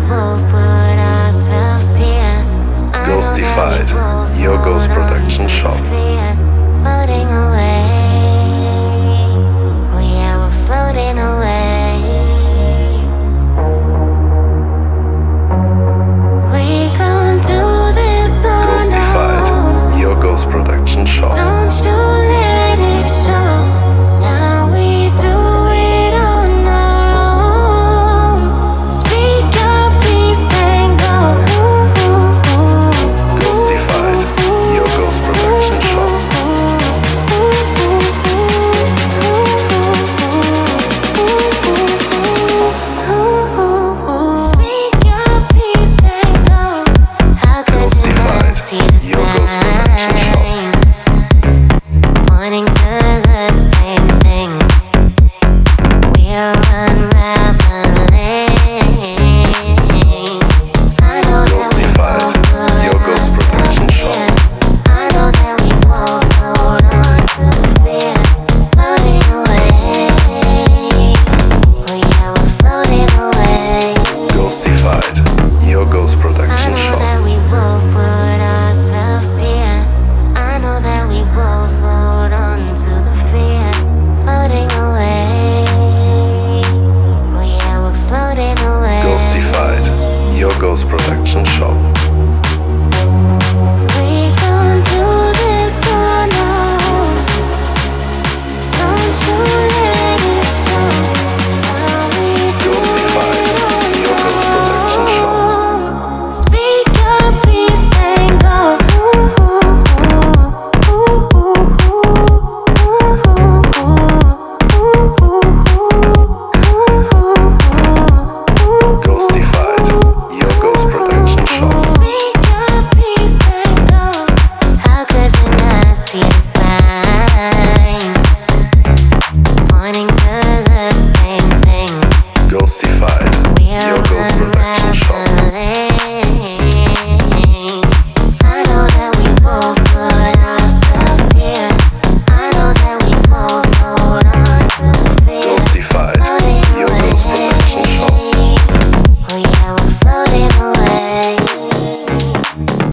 Ghostified, your Ghost production shop. Floating away. Oh yeah, we're floating away. We gon' do this all Ghostified, your Ghost production shop. Don't you let it show. Now we do it on our own. Speak your peace and go. Ghostified, your Ghost production shop. Speak your peace and go. How could you not see the Your Ghost production shop. signs pointing to the same thing? We're unraveling. I know that we Ghostified, both your put Ghost production ourselves shop. here. I know that we both hold on to the fear, floating away. Oh yeah, we're floating away. Ghostified, your Ghost I production know shop. that we both put ourselves here. I know that we both hold on to the fear, floating away. Oh yeah, we're floating away. Ghostified, your Ghost production shop. We gon' do this on our own. Don't you let it show. Now we do Ghostified, it on your Ghost production shop. Speak your peace and go. Ghostified, your Ghost production shop. Speak your peace and go. How could you not see the signs